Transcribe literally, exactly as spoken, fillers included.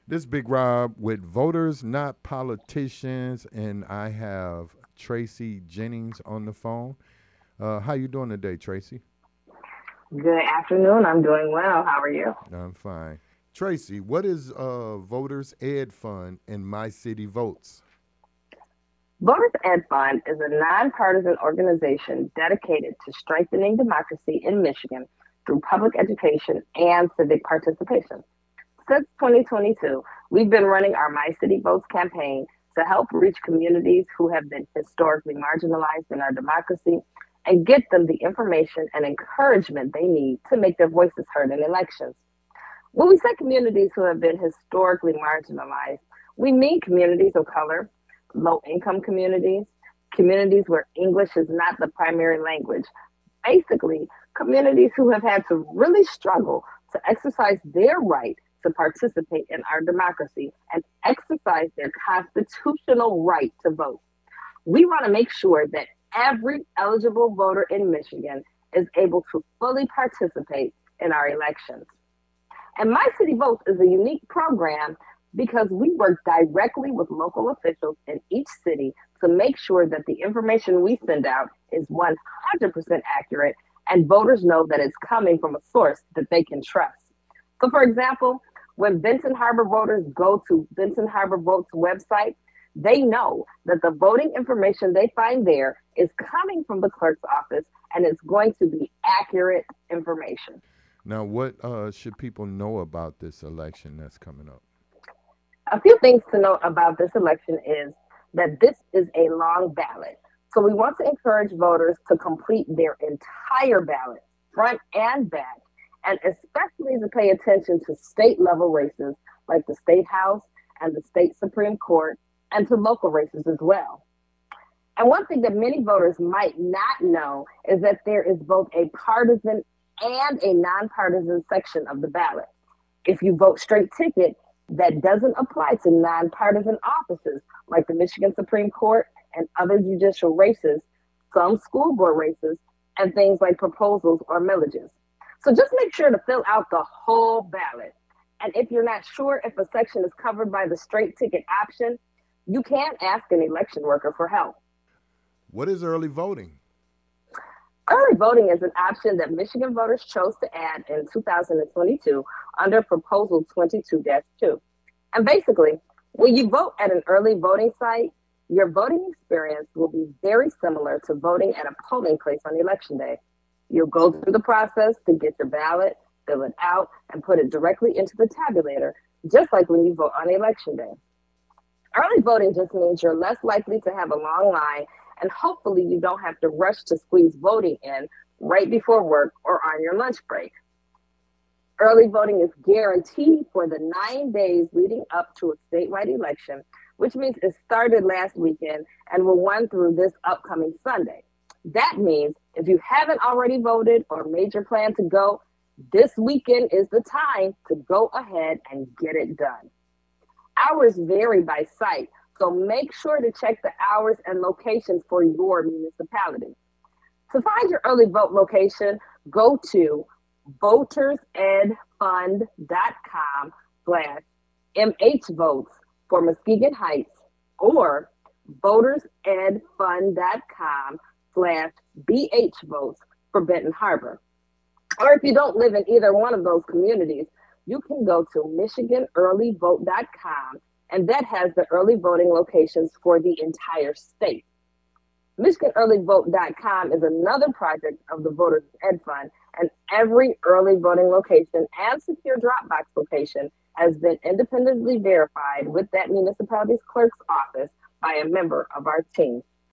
This Big Rob with Voters Not Politicians, and I have Tracy Jennings on the phone. Uh, how you doing today, Tracy? Good afternoon. I'm doing well. How are you? I'm fine. Tracy, what is uh, Voters Ed Fund and My City Votes? Voters Ed Fund is a nonpartisan organization dedicated to strengthening democracy in Michigan through public education and civic participation. Since twenty twenty-two, we've been running our My City Votes campaign to help reach communities who have been historically marginalized in our democracy and get them the information and encouragement they need to make their voices heard in elections. When we say communities who have been historically marginalized, we mean communities of color, low income communities, communities where English is not the primary language. Basically, communities who have had to really struggle to exercise their right to participate in our democracy and exercise their constitutional right to vote. We want to make sure that every eligible voter in Michigan is able to fully participate in our elections. And My City Votes is a unique program because we work directly with local officials in each city to make sure that the information we send out is one hundred percent accurate and voters know that it's coming from a source that they can trust. So, for example, when Benton Harbor voters go to Benton Harbor Votes website, they know that the voting information they find there is coming from the clerk's office and it's going to be accurate information. Now, what uh, should people know about this election that's coming up? A few things to note about this election is that this is a long ballot. So we want to encourage voters to complete their entire ballot, front and back, and especially to pay attention to state level races like the state house and the state Supreme Court, and to local races as well. And one thing that many voters might not know is that there is both a partisan and a nonpartisan section of the ballot. If you vote straight ticket, that doesn't apply to nonpartisan offices like the Michigan Supreme Court and other judicial races, some school board races, and things like proposals or millages. So just make sure to fill out the whole ballot. And if you're not sure if a section is covered by the straight ticket option, you can ask an election worker for help. What is early voting? Early voting is an option that Michigan voters chose to add in two thousand twenty-two under Proposal twenty-two dash two. And basically, when you vote at an early voting site, your voting experience will be very similar to voting at a polling place on election day. You'll go through the process to get your ballot, fill it out, and put it directly into the tabulator, just like when you vote on election day. Early voting just means you're less likely to have a long line, and hopefully you don't have to rush to squeeze voting in right before work or on your lunch break. Early voting is guaranteed for the nine days leading up to a statewide election, which means it started last weekend and will run through this upcoming Sunday. That means if you haven't already voted or made your plan to go, this weekend is the time to go ahead and get it done. Hours vary by site, so make sure to check the hours and locations for your municipality. To find your early vote location, go to votersedfund.com slash mhvotes for Muskegon Heights or votersedfund.com slash bhvotes for Benton Harbor. Or if you don't live in either one of those communities, you can go to michigan early vote dot com, and that has the early voting locations for the entire state. michigan early vote dot com is another project of the Voters Ed Fund, and every early voting location and secure Dropbox location has been independently verified with that municipality's clerk's office by a member of our team.